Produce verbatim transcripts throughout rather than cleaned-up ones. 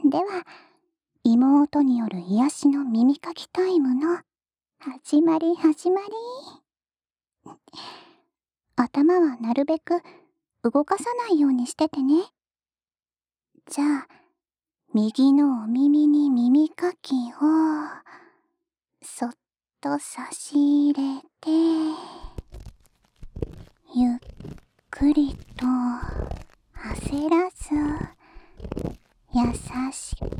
では、妹による癒しの耳かきタイムの始まり始まり。頭はなるべく動かさないようにしててね。じゃあ、右のお耳に耳かきをそっと差し入れて、ゆっくりと焦らず優しく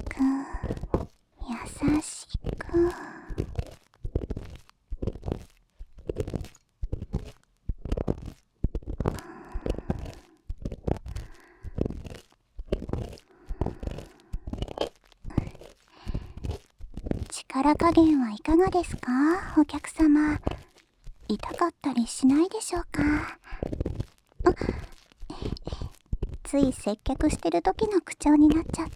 優しく。力加減はいかがですか、お客様。痛かったりしないでしょうか。あ、つい接客してる時の口調になっちゃった。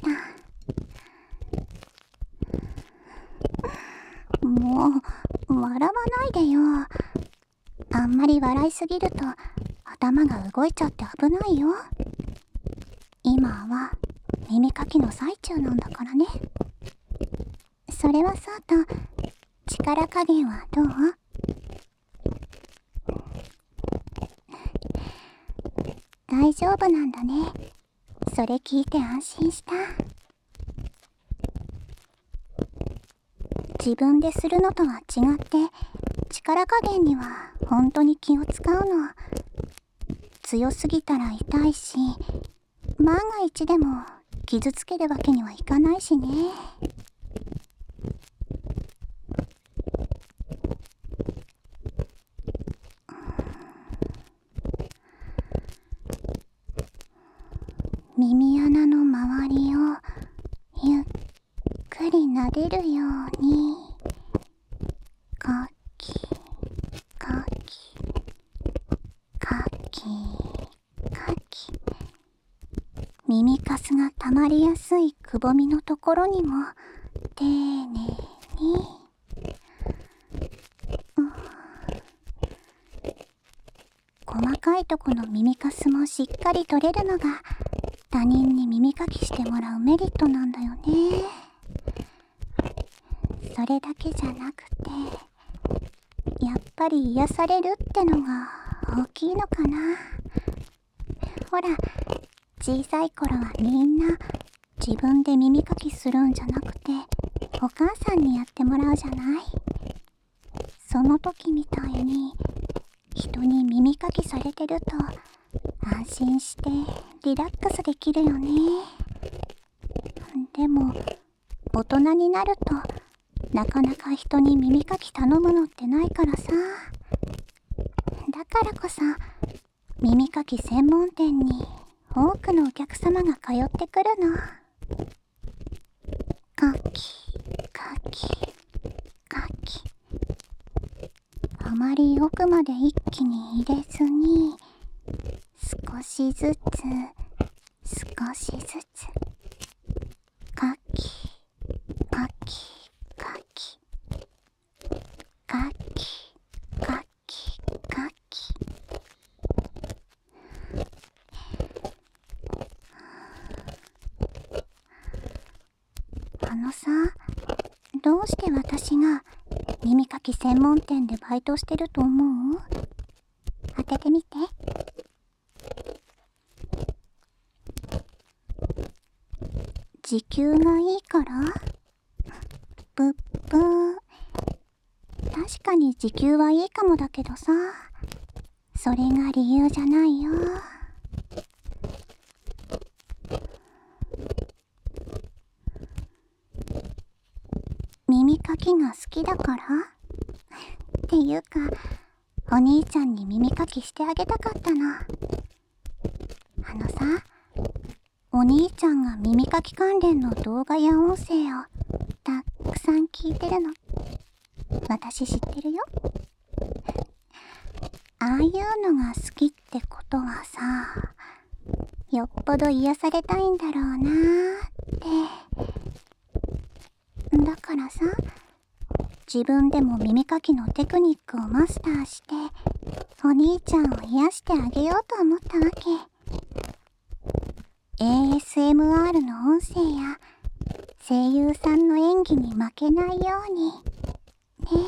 もう笑わないでよ。あんまり笑いすぎると頭が動いちゃって危ないよ。今は耳かきの最中なんだからね。それはそうと、力加減はどう？大丈夫なんだね。それ聞いて安心した。自分でするのとは違って、力加減には本当に気を使うの。強すぎたら痛いし、万が一でも傷つけるわけにはいかないしね。耳穴の周りをゆっくり撫でるように、かきかきかきかき。耳かすが溜まりやすいくぼみのところにも丁寧に、うん、細かいとこの耳かすもしっかり取れるのが他人に耳かきしてもらうメリットなんだよね。それだけじゃなくて、やっぱり癒されるってのが大きいのかな。ほら、小さい頃はみんな自分で耳かきするんじゃなくてお母さんにやってもらうじゃない。その時みたいに人に耳かきされてると安心してリラックスできるよね。でも大人になるとなかなか人に耳かき頼むのってないからさ。だからこそ耳かき専門店に多くのお客様が通ってくるの。かきかきかき。あまり奥まで一気に入れずに、少しずつ少しずつ、かきかきかきかきかきかき。あのさ、どうして私が耳かき専門店でバイトしてると思う？当ててみて。時給がいいから？ぷっぷー。確かに時給はいいかもだけどさ、それが理由じゃないよ。耳かきが好きだからっていうか、お兄ちゃんに耳かきしてあげたかったの。あのさ、お兄ちゃんが耳かき関連の動画や音声をたくさん聞いてるの。私知ってるよ。ああいうのが好きってことはさ、よっぽど癒されたいんだろうなーって。だからさ、自分でも耳かきのテクニックをマスターして、お兄ちゃんを癒してあげようと思ったわけ。エーエスエムアール の音声や声優さんの演技に負けないようにね。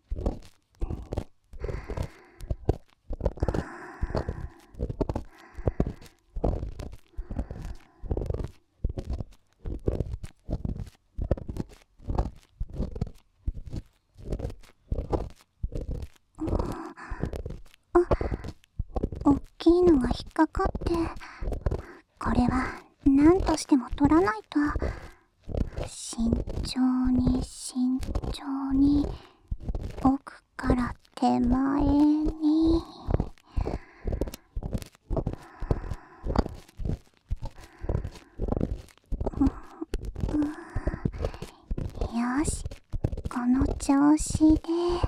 あ、おっきいのが引っかかって、これは何としても取らないと。慎重に慎重に、奥から手前に。よし、この調子で。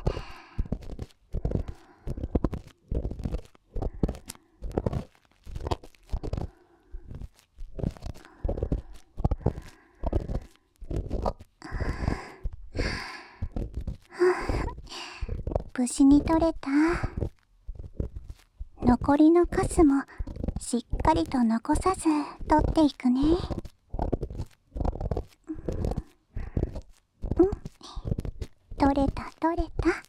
無事に取れた。残りのカスもしっかりと残さず取っていくね。うん、取れた取れた。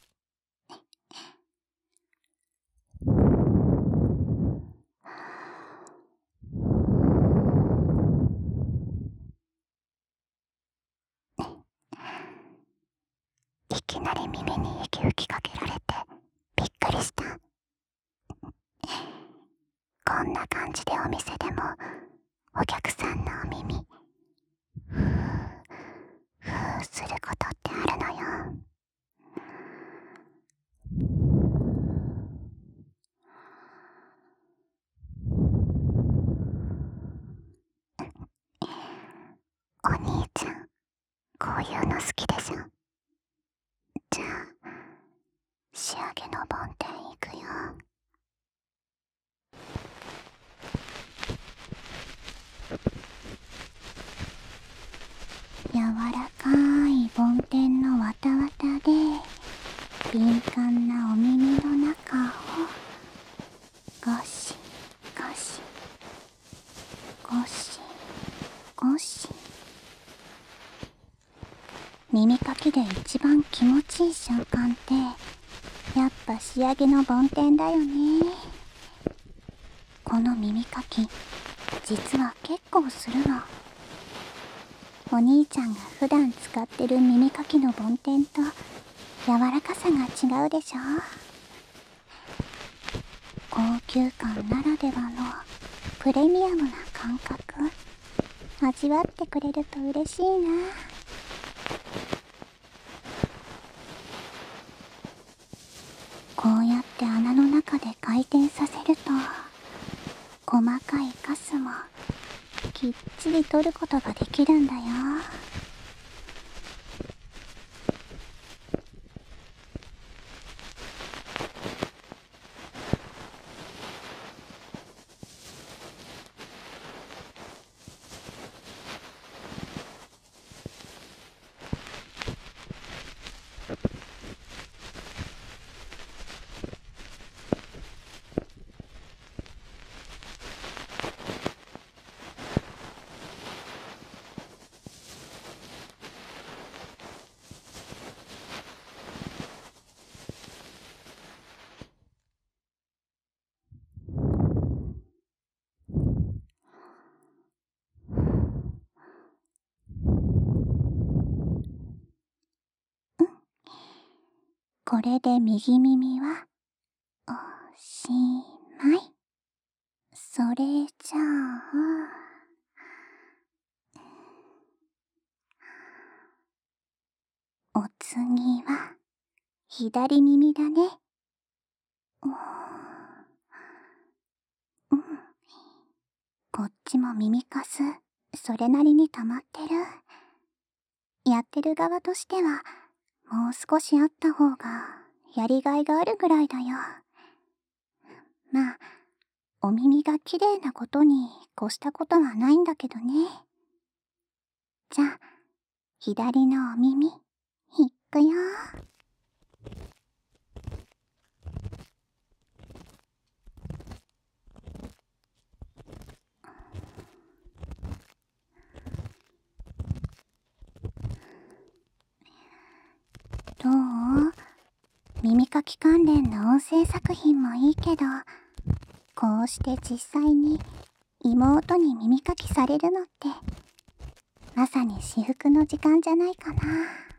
いきなり耳に息吹きかけられてびっくりした。こんな感じでお店でもお客さんのお耳ふーふーすることってあるのよ。お兄ちゃん、こういうの好きでしょ。じゃあ仕上げの梵天いくよ。柔らかい梵天のわたわたで敏感なお耳の中をゴシゴシゴシゴシ。耳かきで一番気持ちいい瞬間ってやっぱ仕上げの梵天だよね。この耳かき実は結構するの。お兄ちゃんが普段使ってる耳かきの梵天と柔らかさが違うでしょ。高級感ならではのプレミアムな感覚味わってくれると嬉しいな。こうやって穴の中で回転させると細かいカスもきっちり取ることができるんだよ。これで右耳はおしまい。それじゃあお次は左耳だね。うん、こっちも耳かすそれなりに溜まってる。やってる側としてはもう少しあった方がやりがいがあるぐらいだよ。まあお耳が綺麗なことに越したことはないんだけどね。じゃあ左のお耳いくよ。 耳かき関連の音声作品もいいけど、こうして実際に妹に耳かきされるのってまさに至福の時間じゃないかな。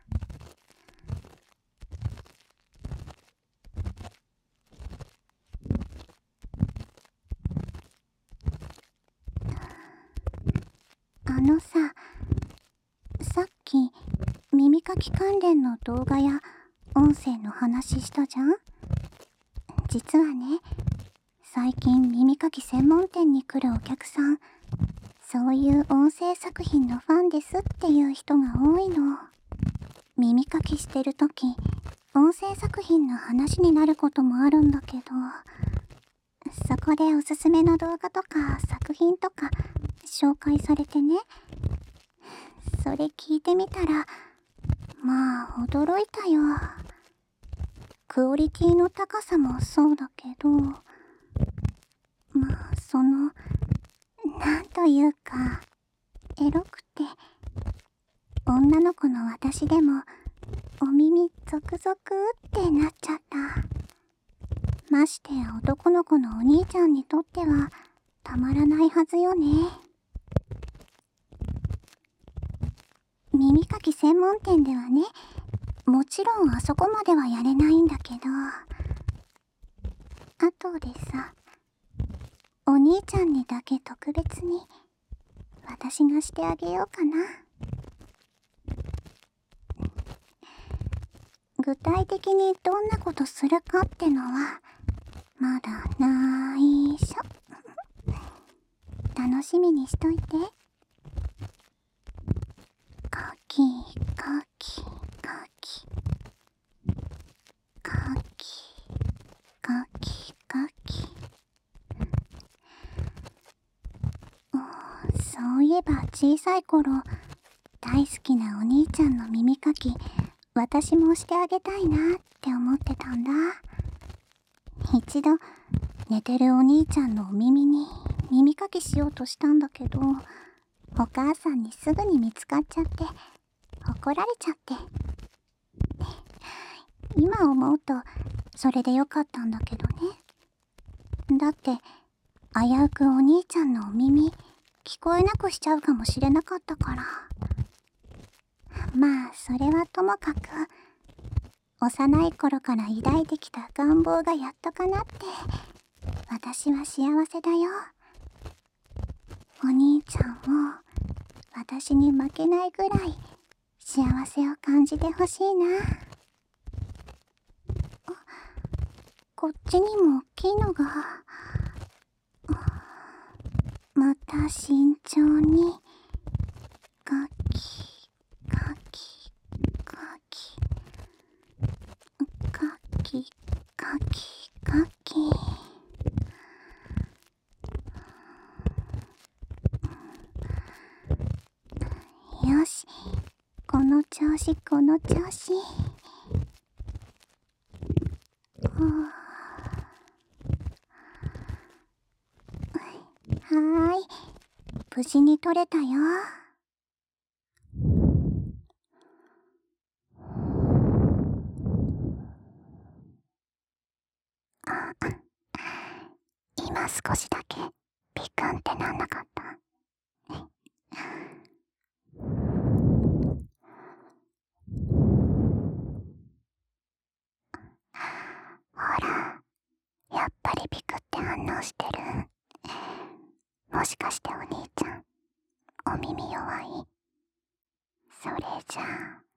あのさ、さっき耳かき関連の動画や音声の話したじゃん。実はね、最近耳かき専門店に来るお客さん、そういう音声作品のファンですっていう人が多いの。耳かきしてるとき、音声作品の話になることもあるんだけど、そこでおすすめの動画とか作品とか紹介されてね、それ聞いてみたら、まあ驚いたよ。クオリティの高さもそうだけど、まあその、なんというか、エロくて、女の子の私でも、お耳ゾクゾクってなっちゃった。ましてや男の子のお兄ちゃんにとっては、たまらないはずよね。耳かき専門店ではね、もちろんあそこまではやれないんだけど、あとでさ、お兄ちゃんにだけ特別に私がしてあげようかな。具体的にどんなことするかってのはまだないしょ。楽しみにしといて。かきかきかきかきかきかき。そういえば小さい頃、大好きなお兄ちゃんの耳かき、私もしてあげたいなって思ってたんだ。一度寝てるお兄ちゃんのお耳に耳かきしようとしたんだけど、お母さんにすぐに見つかっちゃって怒られちゃって。今思うとそれでよかったんだけどね。だって危うくお兄ちゃんのお耳聞こえなくしちゃうかもしれなかったから。まあそれはともかく、幼い頃から抱いてきた願望がやっと叶って、私は幸せだよ。お兄ちゃんも私に負けないぐらい幸せを感じてほしいな。あ、こっちにも大きいのが。また慎重にかきかきかきかきかきかき。よし、この調子この調子。はーい、無事に取れたよ。あ、今少しだけビクンってなんなかった？ほら、やっぱりビクって反応してる。もしかしてお兄ちゃん、お耳弱い？それじゃ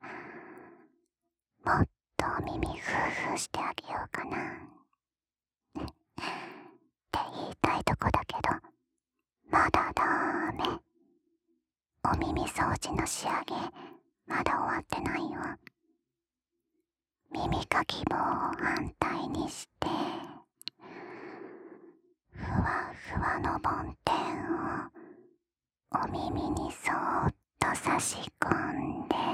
あ、もっとお耳フーフーしてあげようかなって言いたいとこだけど、まだダメ。お耳掃除の仕上げまだ終わってないよ。耳かき棒を反対にして、ふわふわの梵天をお耳にそーっと差し込んで、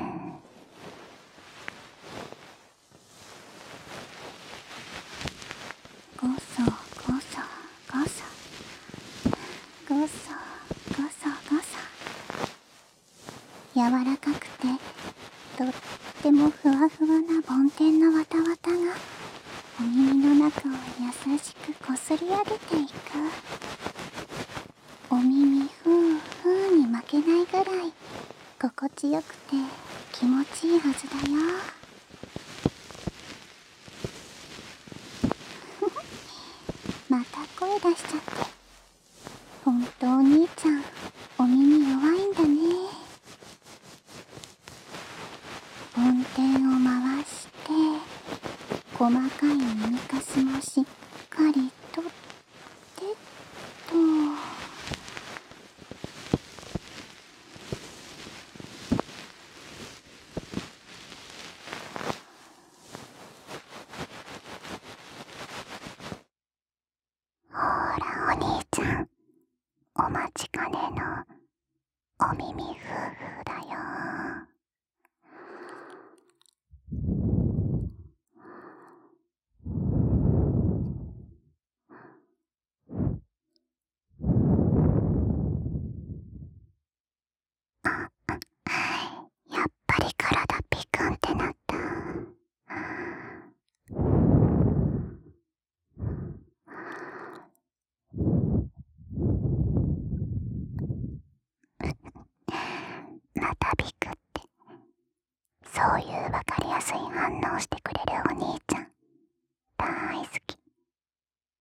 ごそごそごそごそごそごそ。柔らかくてとってもふわふわな梵天のわたわたがお耳の中を優しくこすり上げていく。お耳ふーふーに負けないぐらい心地よくて気持ちいいはずだよ。また声出しちゃって。ほんとお兄ちゃんお耳弱いんだね。梵天を回して細かい耳かすもしっかりとってっと。ほらお兄ちゃん、お待ちかねのお耳ふーふーだよ。やっぱり体ピクンってなった。またビクって、そういうわかりやすい反応してくれるお兄